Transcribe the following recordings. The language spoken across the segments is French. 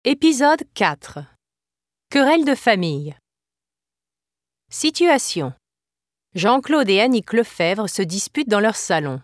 Épisode 4. Querelle de famille. Situation. Jean-Claude et Annick Lefebvre se disputent dans leur salon.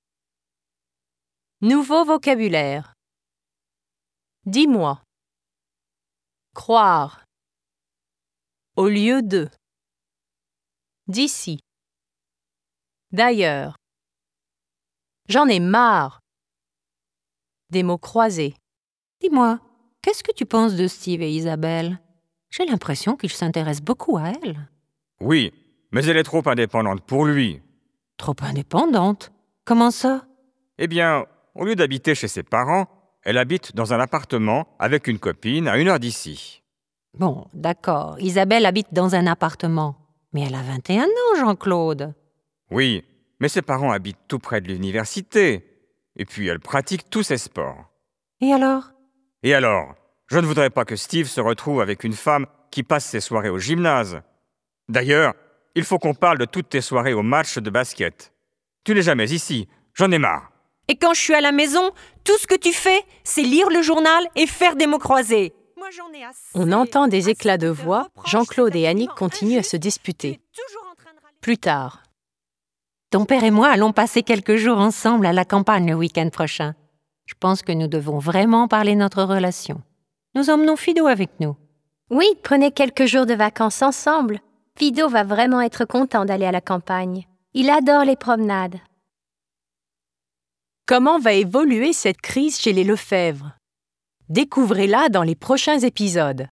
Nouveau vocabulaire. Dis-moi. Croire. Au lieu de. D'ici. D'ailleurs. J'en ai marre. Des mots croisés. Dis-moi, qu'est-ce que tu penses de Steve et Isabelle? J'ai l'impression qu'il s'intéresse beaucoup à elle. Oui, mais elle est trop indépendante pour lui. Trop indépendante? Comment ça? Eh bien, au lieu d'habiter chez ses parents, elle habite dans un appartement avec une copine à 1 heure d'ici. Bon, d'accord, Isabelle habite dans un appartement. Mais elle a 21 ans, Jean-Claude. Oui, mais ses parents habitent tout près de l'université. Et puis elle pratique tous ses sports. Et alors? Et alors, je ne voudrais pas que Steve se retrouve avec une femme qui passe ses soirées au gymnase. D'ailleurs, il faut qu'on parle de toutes tes soirées au match de basket. Tu n'es jamais ici, j'en ai marre. Et quand je suis à la maison, tout ce que tu fais, c'est lire le journal et faire des mots croisés. Moi, j'en ai assez. On entend des éclats de Assez voix. reproches, Jean-Claude et c'est Annick absolument continuent à se injuste. disputer. Tu es toujours en train de râler. Plus tard. Ton père et moi allons passer quelques jours ensemble à la campagne le week-end prochain. Je pense que nous devons vraiment parler de notre relation. Nous emmenons Fido avec nous. Oui, prenez quelques jours de vacances ensemble. Fido va vraiment être content d'aller à la campagne. Il adore les promenades. Comment va évoluer cette crise chez les Lefebvre? Découvrez-la dans les prochains épisodes.